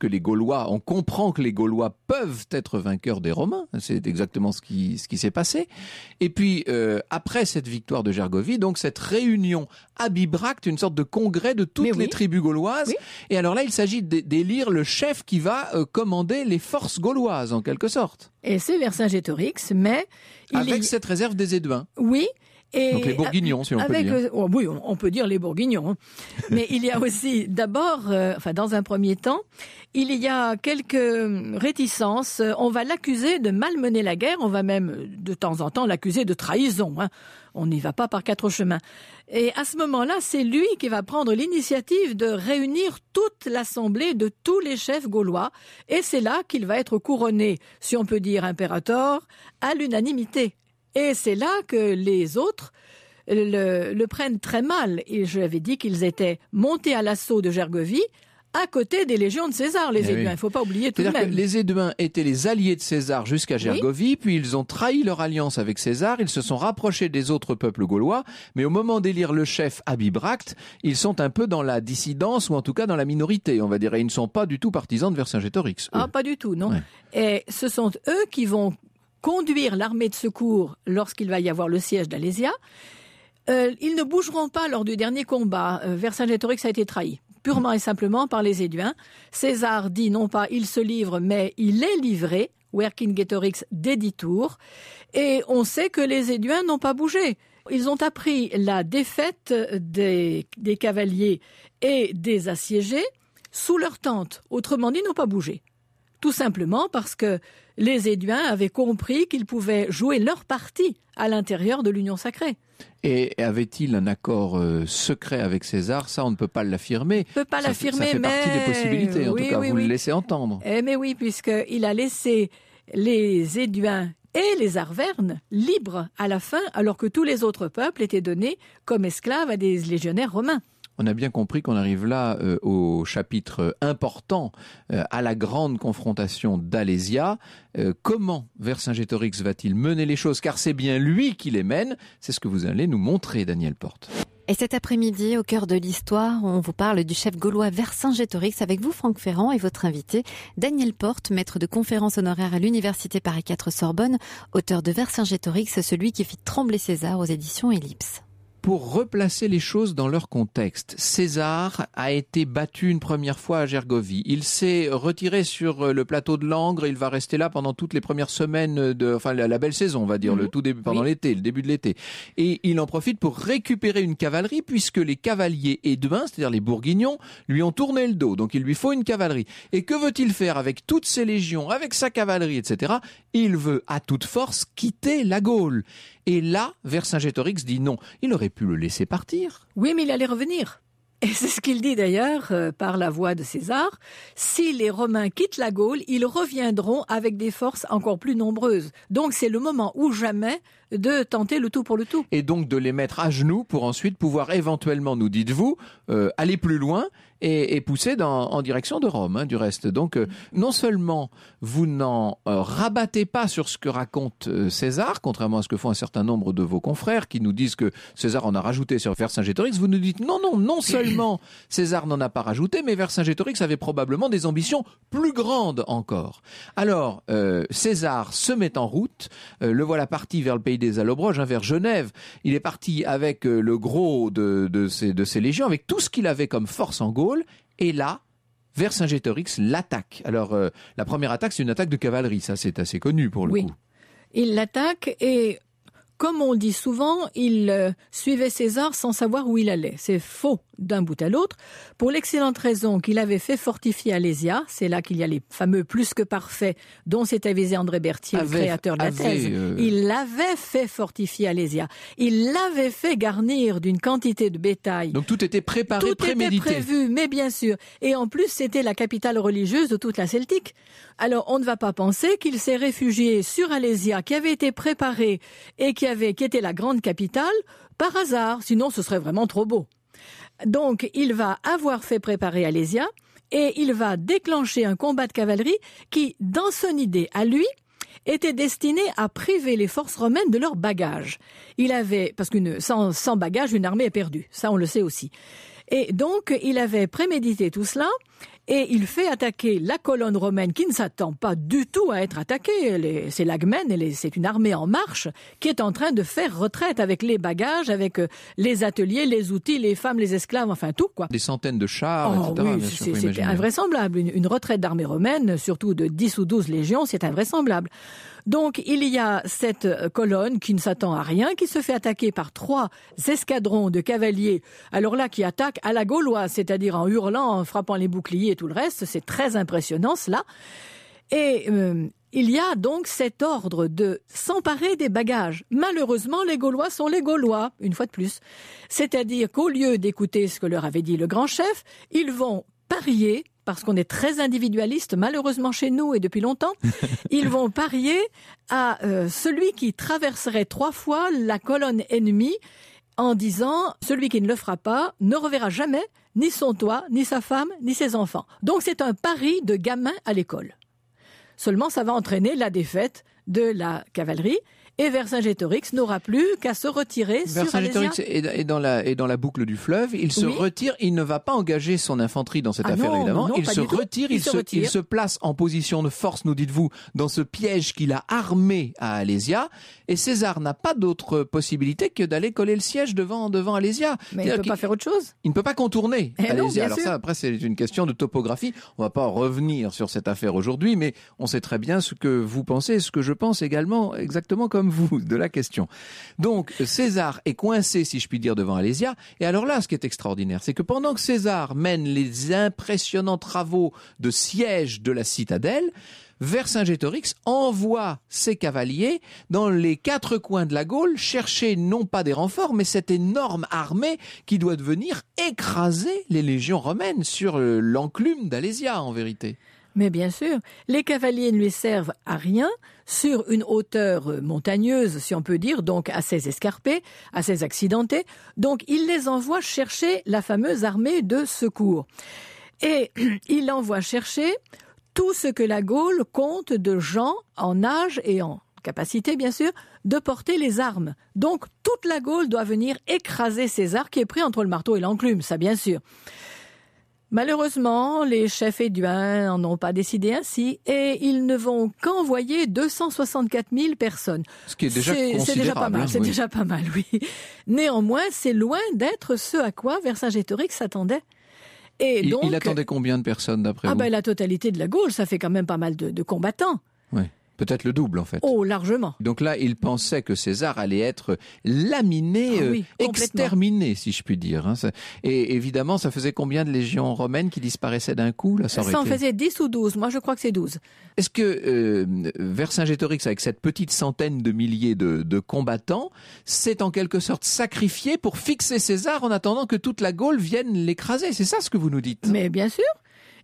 comprend que les Gaulois peuvent être vainqueurs des Romains. C'est exactement ce qui s'est passé. Et puis, après cette victoire de Gergovie, donc cette réunion à Bibracte, une sorte de congrès de toutes les tribus gauloises. Oui. Et alors là, il s'agit d'élire le chef qui va commander les forces gauloises, en quelque sorte. Et c'est Vercingétorix, mais... Avec cette réserve des Éduins. Oui. Et donc les Bourguignons, si on peut dire. Oui, on peut dire les Bourguignons. Hein. Mais il y a aussi, d'abord, dans un premier temps, il y a quelques réticences. On va l'accuser de malmener la guerre. On va même, de temps en temps, l'accuser de trahison. Hein. On n'y va pas par quatre chemins. Et à ce moment-là, c'est lui qui va prendre l'initiative de réunir toute l'assemblée de tous les chefs gaulois. Et c'est là qu'il va être couronné, si on peut dire impérator, à l'unanimité. Et c'est là que les autres le prennent très mal. Et je l'avais dit qu'ils étaient montés à l'assaut de Gergovie à côté des légions de César, les Éduins. Il ne faut pas oublier tout de même. C'est-à-dire que les Éduins étaient les alliés de César jusqu'à Gergovie, puis ils ont trahi leur alliance avec César, ils se sont rapprochés des autres peuples gaulois, mais au moment d'élire le chef à Bibracte, ils sont un peu dans la dissidence, ou en tout cas dans la minorité, on va dire, et ils ne sont pas du tout partisans de Vercingétorix. Ah, pas du tout, non. Ouais. Et ce sont eux qui vont conduire l'armée de secours lorsqu'il va y avoir le siège d'Alésia. Ils ne bougeront pas lors du dernier combat. Vercingétorix a été trahi, purement et simplement par les Éduins. César dit non pas il se livre, mais il est livré, Vercingétorix déditour. Et on sait que les Éduins n'ont pas bougé. Ils ont appris la défaite des cavaliers et des assiégés sous leur tente. Autrement dit, ils n'ont pas bougé. Tout simplement parce que les Éduins avaient compris qu'ils pouvaient jouer leur partie à l'intérieur de l'Union sacrée. Et avait-il un accord secret avec César? Ça, on ne peut pas l'affirmer. On ne peut pas l'affirmer, ça fait mais... partie des possibilités, en tout cas, vous le laissez entendre. Mais oui, puisqu'il a laissé les Éduins et les Arvernes libres à la fin, alors que tous les autres peuples étaient donnés comme esclaves à des légionnaires romains. On a bien compris qu'on arrive là au chapitre important, à la grande confrontation d'Alésia. Comment Vercingétorix va-t-il mener les choses? Car c'est bien lui qui les mène. C'est ce que vous allez nous montrer, Daniel Porte. Et cet après-midi, au cœur de l'histoire, on vous parle du chef gaulois Vercingétorix avec vous, Franck Ferrand, et votre invité, Daniel Porte, maître de conférences honoraires à l'Université Paris 4 Sorbonne, auteur de Vercingétorix, celui qui fit trembler César aux éditions Ellipse. Pour replacer les choses dans leur contexte, César a été battu une première fois à Gergovie. Il s'est retiré sur le plateau de Langres. Il va rester là pendant toutes les premières semaines la belle saison, on va dire, le tout début, pendant l'été, le début de l'été. Et il en profite pour récupérer une cavalerie puisque les cavaliers éduins, c'est-à-dire les Bourguignons, lui ont tourné le dos. Donc il lui faut une cavalerie. Et que veut-il faire avec toutes ses légions, avec sa cavalerie, etc. Il veut à toute force quitter la Gaule. Et là, Vercingétorix dit non. Il aurait pu le laisser partir. Oui, mais il allait revenir. Et c'est ce qu'il dit d'ailleurs par la voix de César. Si les Romains quittent la Gaule, ils reviendront avec des forces encore plus nombreuses. Donc c'est le moment ou jamais de tenter le tout pour le tout. Et donc de les mettre à genoux pour ensuite pouvoir éventuellement, nous dites-vous, aller plus loin et pousser en direction de Rome, du reste. Donc non seulement vous n'en rabattez pas sur ce que raconte César, contrairement à ce que font un certain nombre de vos confrères qui nous disent que César en a rajouté sur Vercingétorix, vous nous dites non seulement César n'en a pas rajouté, mais Vercingétorix avait probablement des ambitions plus grandes encore. Alors César se met en route, le voilà parti vers le pays des Allobroges, vers Genève. Il est parti avec le gros de ses légions, avec tout ce qu'il avait comme force en Gaule, et là, Vercingétorix l'attaque. Alors, la première attaque, c'est une attaque de cavalerie, ça c'est assez connu pour le coup. Il l'attaque et, comme on dit souvent, il suivait César sans savoir où il allait. C'est faux d'un bout à l'autre, pour l'excellente raison qu'il avait fait fortifier Alésia. C'est là qu'il y a les fameux plus que parfaits dont s'est avisé André Berthier, le créateur de la thèse. Il l'avait fait fortifier Alésia. Il l'avait fait garnir d'une quantité de bétail. Donc tout était préparé, prémédité. Tout était prévu, mais bien sûr. Et en plus, c'était la capitale religieuse de toute la Celtique. Alors, on ne va pas penser qu'il s'est réfugié sur Alésia, qui avait été préparée et qui était la grande capitale, par hasard. Sinon, ce serait vraiment trop beau. Donc, il va avoir fait préparer Alésia et il va déclencher un combat de cavalerie qui, dans son idée à lui, était destiné à priver les forces romaines de leurs bagages. Parce que sans bagages, une armée est perdue. Ça, on le sait aussi. Et donc, il avait prémédité tout cela. Et il fait attaquer la colonne romaine qui ne s'attend pas du tout à être attaquée. C'est l'Agmène, c'est une armée en marche qui est en train de faire retraite avec les bagages, avec les ateliers, les outils, les femmes, les esclaves, enfin tout, quoi. Des centaines de chars, etc. Oui, c'était invraisemblable. Une retraite d'armée romaine, surtout de 10 ou 12 légions, c'est invraisemblable. Donc, il y a cette colonne qui ne s'attend à rien, qui se fait attaquer par 3 escadrons de cavaliers, alors là, qui attaquent à la gauloise, c'est-à-dire en hurlant, en frappant les boucliers et tout le reste. C'est très impressionnant, cela. Et il y a donc cet ordre de s'emparer des bagages. Malheureusement, les Gaulois sont les Gaulois, une fois de plus. C'est-à-dire qu'au lieu d'écouter ce que leur avait dit le grand chef, ils vont parier, parce qu'on est très individualiste, malheureusement chez nous et depuis longtemps, ils vont parier à celui qui traverserait 3 fois la colonne ennemie en disant « celui qui ne le fera pas ne reverra jamais ni son toit, ni sa femme, ni ses enfants ». Donc c'est un pari de gamin à l'école. Seulement ça va entraîner la défaite de la cavalerie. Et Vercingétorix n'aura plus qu'à se retirer sur Alésia. Vercingétorix est dans la boucle du fleuve. Il se retire. Il ne va pas engager son infanterie dans cette affaire, évidemment. Il se retire. Il se place en position de force, nous dites-vous, dans ce piège qu'il a armé à Alésia. Et César n'a pas d'autre possibilité que d'aller coller le siège devant Alésia. Mais il ne peut pas faire autre chose. Il ne peut pas contourner Alésia. Alors ça, après, c'est une question de topographie. On ne va pas revenir sur cette affaire aujourd'hui, mais on sait très bien ce que vous pensez, ce que je pense également, exactement comme vous, de la question. Donc, César est coincé, si je puis dire, devant Alésia. Et alors là, ce qui est extraordinaire, c'est que pendant que César mène les impressionnants travaux de siège de la citadelle, Vercingétorix envoie ses cavaliers dans les 4 coins de la Gaule chercher non pas des renforts, mais cette énorme armée qui doit venir écraser les légions romaines sur l'enclume d'Alésia, en vérité. Mais bien sûr, les cavaliers ne lui servent à rien sur une hauteur montagneuse, si on peut dire, donc assez escarpée, assez accidentée. Donc il les envoie chercher la fameuse armée de secours. Et il envoie chercher tout ce que la Gaule compte de gens en âge et en capacité, bien sûr, de porter les armes. Donc toute la Gaule doit venir écraser César qui est pris entre le marteau et l'enclume, ça bien sûr. Malheureusement, les chefs éduins n'en ont pas décidé ainsi et ils ne vont qu'envoyer 264 000 personnes. Ce qui est déjà considérable. C'est déjà pas mal, c'est déjà pas mal, oui. Néanmoins, c'est loin d'être ce à quoi Vercingétorix s'attendait. Et donc, il attendait combien de personnes d'après vous ? La totalité de la Gaule, ça fait quand même pas mal de combattants. Oui. Peut-être le double, en fait. Oh, largement. Donc là, il pensait que César allait être laminé, exterminé, si je puis dire. Et évidemment, ça faisait combien de légions romaines qui disparaissaient d'un coup là, ça en faisait 10 ou 12. Moi, je crois que c'est 12. Est-ce que Vercingétorix, avec cette petite centaine de milliers de combattants, s'est en quelque sorte sacrifié pour fixer César en attendant que toute la Gaule vienne l'écraser ? C'est ça ce que vous nous dites ? Mais bien sûr.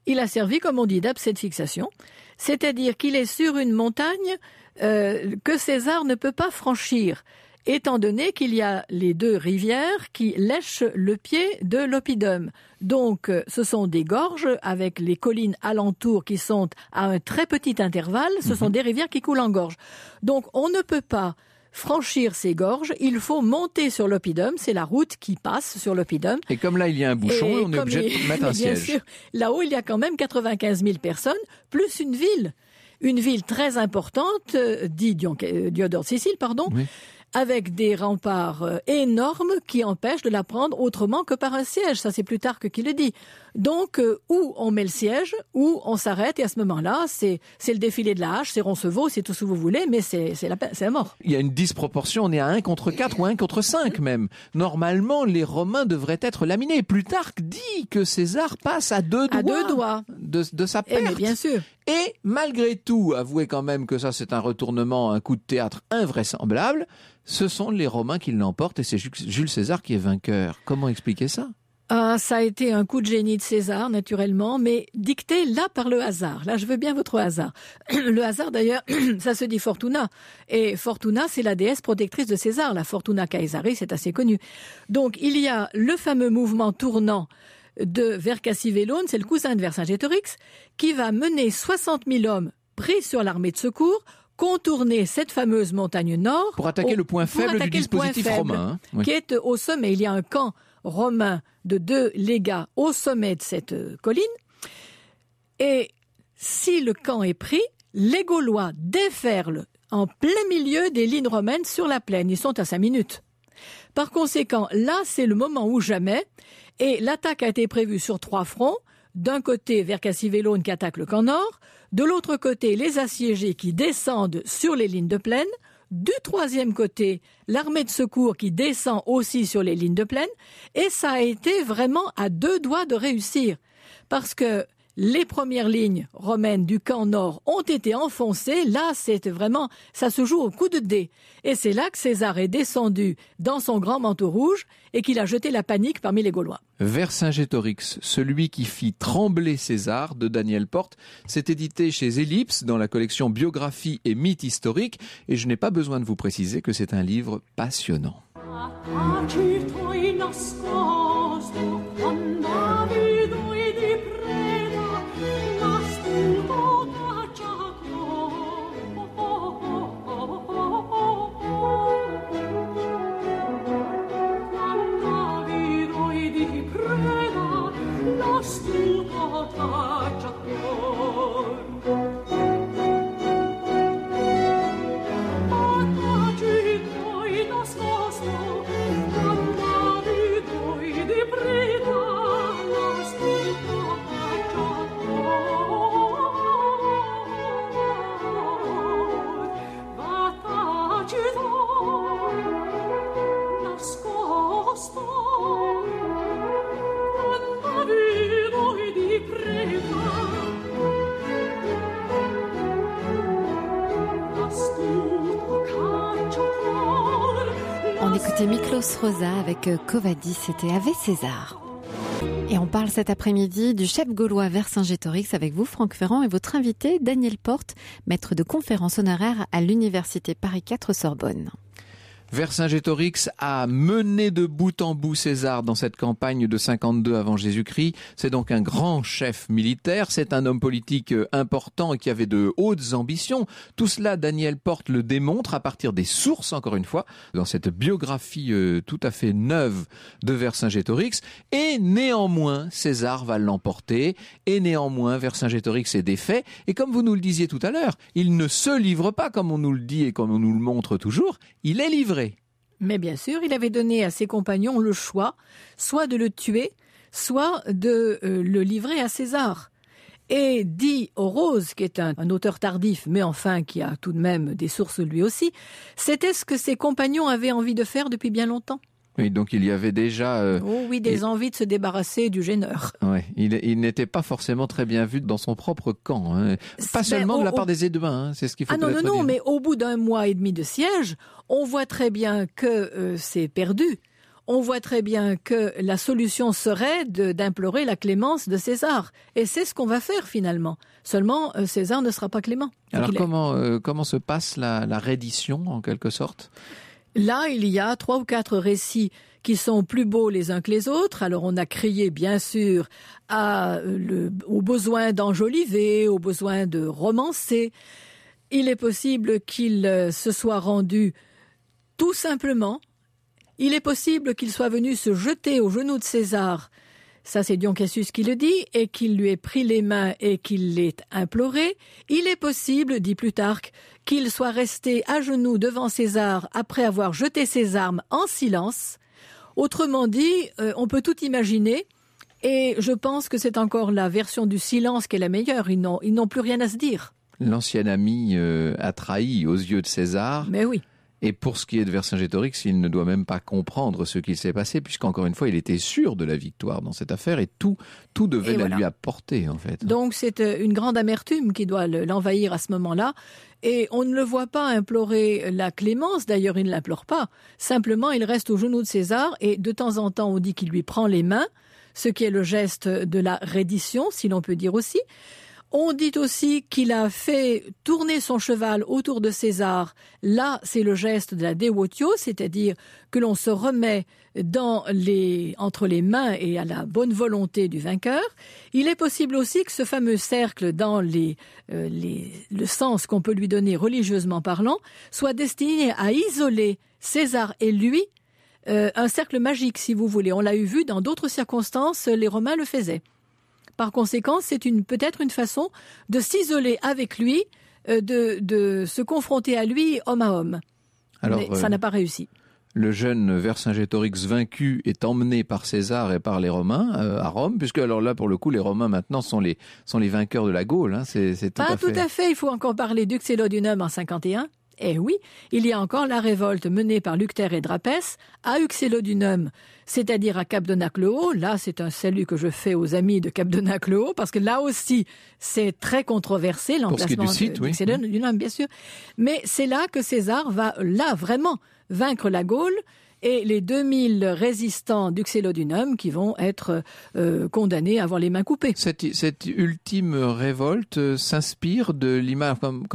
il a servi, comme on dit, d'abcès de fixation, c'est-à-dire qu'il est sur une montagne que César ne peut pas franchir, étant donné qu'il y a les deux rivières qui lèchent le pied de l'oppidum. Donc, ce sont des gorges avec les collines alentours qui sont à un très petit intervalle. Ce sont des rivières qui coulent en gorge. Donc, on ne peut pas franchir ces gorges, il faut monter sur l'oppidum, c'est la route qui passe sur l'oppidum. Et comme là, il y a un bouchon, on est obligé de mettre un siège. Bien sûr, là-haut, il y a quand même 95 000 personnes, plus une ville très importante, dit Diodore de Sicile, Oui. avec des remparts énormes qui empêchent de la prendre autrement que par un siège. Ça, c'est Plutarque qui le dit. Donc, où on met le siège, où on s'arrête, et à ce moment-là, c'est le défilé de la hache, c'est Roncevaux, c'est tout ce que vous voulez, mais c'est la mort. Il y a une disproportion, on est à 1 contre 4 ou 1 contre 5 même. Normalement, les Romains devraient être laminés. Plutarque dit que César passe à deux doigts de sa perte. Mais bien sûr. Et malgré tout, avouez quand même que ça c'est un retournement, un coup de théâtre invraisemblable, ce sont les Romains qui l'emportent et c'est Jules César qui est vainqueur. Comment expliquer ça ? Ça a été un coup de génie de César, naturellement, mais dicté là par le hasard. Là, je veux bien votre hasard. Le hasard, d'ailleurs, ça se dit Fortuna. Et Fortuna, c'est la déesse protectrice de César. La Fortuna Caesari, c'est assez connu. Donc, il y a le fameux mouvement tournant de Vercassivellone, c'est le cousin de Vercingétorix, qui va mener 60 000 hommes pris sur l'armée de secours, contourner cette fameuse montagne nord. Pour attaquer le point faible du dispositif romain. Oui. Qui est au sommet. Il y a un camp romain de 2 légats au sommet de cette colline. Et si le camp est pris, les Gaulois déferlent en plein milieu des lignes romaines sur la plaine. Ils sont à 5 minutes. Par conséquent, là, c'est le moment ou jamais. Et l'attaque a été prévue sur 3 fronts. D'un côté, Vercassivellone qui attaque le camp nord. De l'autre côté, les assiégés qui descendent sur les lignes de plaine. Du troisième côté, l'armée de secours qui descend aussi sur les lignes de plaine. Et ça a été vraiment à 2 doigts de réussir. Parce que les premières lignes romaines du camp nord ont été enfoncées. Là, c'est vraiment, ça se joue au coup de dé. Et c'est là que César est descendu dans son grand manteau rouge et qu'il a jeté la panique parmi les Gaulois. Vercingétorix, celui qui fit trembler César, de Daniel Porte, c'est édité chez Ellipse dans la collection Biographie et mythes historiques. Et je n'ai pas besoin de vous préciser que c'est un livre passionnant. On écoutait Miklos Rosa avec Covadis, c'était Ave César. Et on parle cet après-midi du chef gaulois Vercingétorix avec vous, Franck Ferrand, et votre invité, Daniel Porte, maître de conférences honoraire à l'Université Paris 4 Sorbonne. Vercingétorix a mené de bout en bout César dans cette campagne de 52 avant Jésus-Christ. C'est donc un grand chef militaire, c'est un homme politique important et qui avait de hautes ambitions. Tout cela, Daniel Porte le démontre à partir des sources, encore une fois, dans cette biographie tout à fait neuve de Vercingétorix. Et néanmoins, César va l'emporter, et néanmoins, Vercingétorix est défait. Et comme vous nous le disiez tout à l'heure, il ne se livre pas comme on nous le dit et comme on nous le montre toujours, il est livré. Mais bien sûr, il avait donné à ses compagnons le choix, soit de le tuer, soit de le livrer à César. Et dit Orose, qui est un auteur tardif, mais enfin qui a tout de même des sources lui aussi, c'était ce que ses compagnons avaient envie de faire depuis bien longtemps. Oui, donc il y avait déjà... des envies de se débarrasser du gêneur. Ouais, il n'était pas forcément très bien vu dans son propre camp. Hein. Pas seulement de la part des Éduins, hein, c'est ce qu'il faut peut-être dire. Non, mais au bout d'1 mois et demi de siège, on voit très bien que c'est perdu. on voit très bien que la solution serait d'implorer la clémence de César. Et c'est ce qu'on va faire finalement. Seulement, César ne sera pas clément. Alors comment se passe la reddition en quelque sorte ? Là, il y a 3 ou 4 récits qui sont plus beaux les uns que les autres. Alors on a crié bien sûr au besoin d'enjoliver, au besoin de romancer. Il est possible qu'il se soit rendu tout simplement. Il est possible qu'il soit venu se jeter aux genoux de César. Ça, c'est Dion Cassius qui le dit, et qu'il lui ait pris les mains et qu'il l'ait imploré. Il est possible, dit Plutarque, qu'il soit resté à genoux devant César après avoir jeté ses armes en silence. Autrement dit, on peut tout imaginer, et je pense que c'est encore la version du silence qui est la meilleure. Ils n'ont plus rien à se dire. L'ancien ami a trahi aux yeux de César. Mais oui. Et pour ce qui est de Vercingétorix, il ne doit même pas comprendre ce qu'il s'est passé, puisqu'encore une fois, il était sûr de la victoire dans cette affaire et tout devait lui apporter, en fait. Donc c'est une grande amertume qui doit l'envahir à ce moment-là. Et on ne le voit pas implorer la clémence, d'ailleurs il ne l'implore pas. Simplement, il reste aux genoux de César et de temps en temps, on dit qu'il lui prend les mains, ce qui est le geste de la reddition, si l'on peut dire aussi. On dit aussi qu'il a fait tourner son cheval autour de César. Là, c'est le geste de la devotio, c'est-à-dire que l'on se remet entre les mains et à la bonne volonté du vainqueur. Il est possible aussi que ce fameux cercle, dans le sens qu'on peut lui donner religieusement parlant, soit destiné à isoler César et lui, un cercle magique, si vous voulez. On l'a vu dans d'autres circonstances, les Romains le faisaient. Par conséquent, c'est peut-être une façon de s'isoler avec lui, de se confronter à lui homme à homme. Alors, mais ça n'a pas réussi. Le jeune Vercingétorix vaincu est emmené par César et par les Romains à Rome, puisque alors là, pour le coup, les Romains maintenant sont les vainqueurs de la Gaule. Hein, c'est pas tout à fait. Il faut encore parler d'Uxellodunum en 51. Eh oui, il y a encore la révolte menée par Luctère et Drapès à Uxellodunum, c'est-à-dire à Cap-de-Nac-le-Haut. Là, c'est un salut que je fais aux amis de Cap-de-Nac-le-Haut, parce que là aussi, c'est très controversé, l'emplacement d'Uxellodunum, bien sûr. Mais c'est là que César va, vraiment, vaincre la Gaule, et les 2000 résistants d'Uxellodunum qui vont être condamnés à avoir les mains coupées. Cette ultime révolte s'inspire de l'image,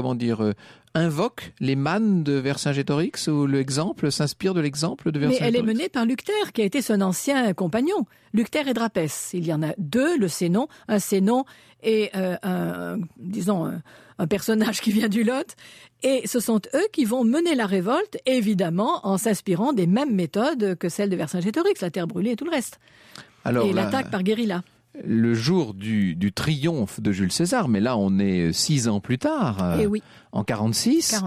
invoque les mannes de Vercingétorix, ou l'exemple s'inspire de l'exemple de Vercingétorix? Mais elle est menée par Luctère, qui a été son ancien compagnon. Luctère et Drapès. Il y en a 2, le Sénon, un Sénon et un personnage qui vient du Lot. Et ce sont eux qui vont mener la révolte, évidemment, en s'inspirant des mêmes méthodes que celles de Vercingétorix, la terre brûlée et tout le reste. Alors, l'attaque par guérilla. Le jour du triomphe de Jules César, mais là on est 6 ans plus tard, oui. En 46.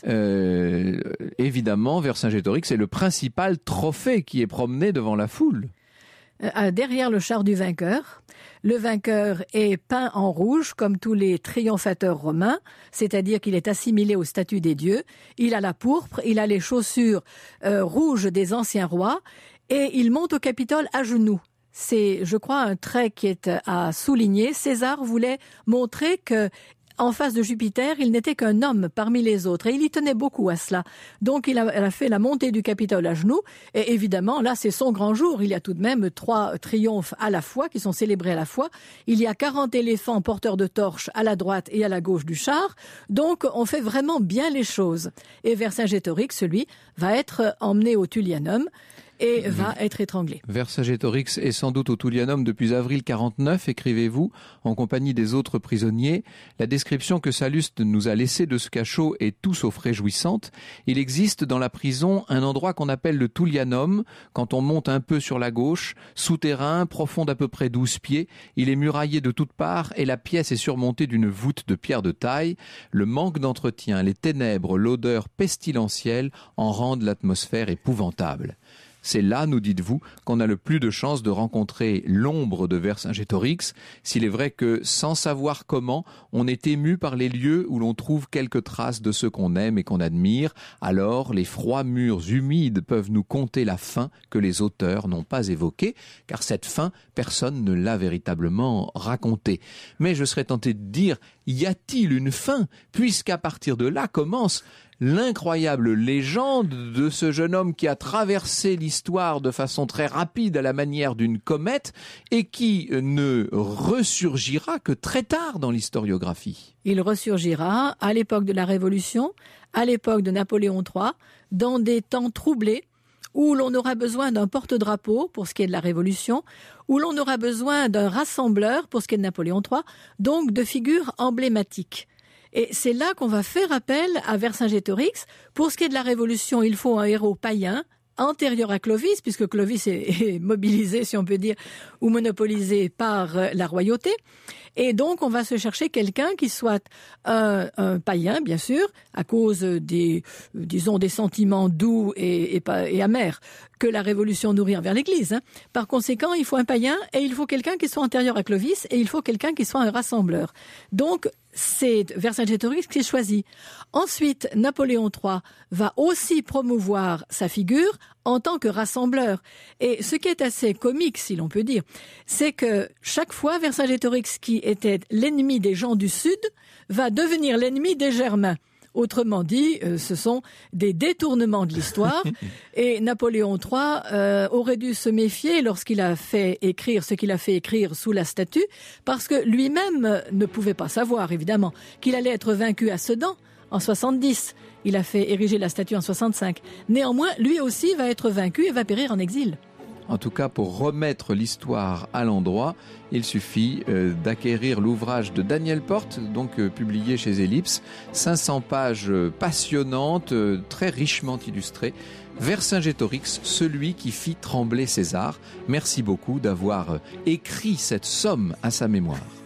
Évidemment, Vercingétorix est le principal trophée qui est promené devant la foule. Derrière le char du vainqueur, le vainqueur est peint en rouge comme tous les triomphateurs romains, c'est-à-dire qu'il est assimilé au statut des dieux. Il a la pourpre, il a les chaussures rouges des anciens rois et il monte au Capitole à genoux. C'est, je crois, un trait qui est à souligner. César voulait montrer que, en face de Jupiter, il n'était qu'un homme parmi les autres. Et il y tenait beaucoup à cela. Donc, il a fait la montée du Capitole à genoux. Et évidemment, là, c'est son grand jour. Il y a tout de même 3 triomphes à la fois, qui sont célébrés à la fois. Il y a 40 éléphants porteurs de torches à la droite et à la gauche du char. Donc, on fait vraiment bien les choses. Et Vercingétorix, lui, va être emmené au Tullianum et va être étranglé. Vercingétorix est sans doute au Tullianum depuis avril 49, écrivez-vous, en compagnie des autres prisonniers. La description que Salluste nous a laissée de ce cachot est tout sauf réjouissante. Il existe dans la prison un endroit qu'on appelle le Tullianum, quand on monte un peu sur la gauche, souterrain, profond d'à peu près 12 pieds. Il est muraillé de toutes parts et la pièce est surmontée d'une voûte de pierre de taille. Le manque d'entretien, les ténèbres, l'odeur pestilentielle en rendent l'atmosphère épouvantable. C'est là, nous dites-vous, qu'on a le plus de chances de rencontrer l'ombre de Vercingétorix, s'il est vrai que, sans savoir comment, on est ému par les lieux où l'on trouve quelques traces de ceux qu'on aime et qu'on admire, alors les froids murs humides peuvent nous conter la fin que les auteurs n'ont pas évoquée, car cette fin, personne ne l'a véritablement racontée. Mais je serais tenté de dire, y a-t-il une fin? Puisqu'à partir de là commence l'incroyable légende de ce jeune homme qui a traversé l'histoire de façon très rapide à la manière d'une comète et qui ne ressurgira que très tard dans l'historiographie. Il ressurgira à l'époque de la Révolution, à l'époque de Napoléon III, dans des temps troublés, où l'on aura besoin d'un porte-drapeau pour ce qui est de la Révolution, où l'on aura besoin d'un rassembleur pour ce qui est de Napoléon III, donc de figures emblématiques. Et c'est là qu'on va faire appel à Vercingétorix. Pour ce qui est de la Révolution, il faut un héros païen, antérieur à Clovis, puisque Clovis est mobilisé, si on peut dire, ou monopolisé par la royauté. Et donc, on va se chercher quelqu'un qui soit un païen, bien sûr, à cause des sentiments doux et amers que la Révolution nourrit envers l'Église. Par conséquent, il faut un païen et il faut quelqu'un qui soit antérieur à Clovis et il faut quelqu'un qui soit un rassembleur. Donc, c'est Vercingétorix qui est choisi. Ensuite, Napoléon III va aussi promouvoir sa figure en tant que rassembleur. Et ce qui est assez comique, si l'on peut dire, c'est que chaque fois, Vercingétorix, qui était l'ennemi des gens du Sud, va devenir l'ennemi des Germains. Autrement dit, ce sont des détournements de l'histoire. Et Napoléon III aurait dû se méfier lorsqu'il a fait écrire ce qu'il a fait écrire sous la statue, parce que lui-même ne pouvait pas savoir, évidemment, qu'il allait être vaincu à Sedan en 70. Il a fait ériger la statue en 65. Néanmoins, lui aussi va être vaincu et va périr en exil. En tout cas, pour remettre l'histoire à l'endroit, il suffit d'acquérir l'ouvrage de Daniel Porte, donc publié chez Ellipse, 500 pages passionnantes, très richement illustrées. Vercingétorix, celui qui fit trembler César. Merci beaucoup d'avoir écrit cette somme à sa mémoire.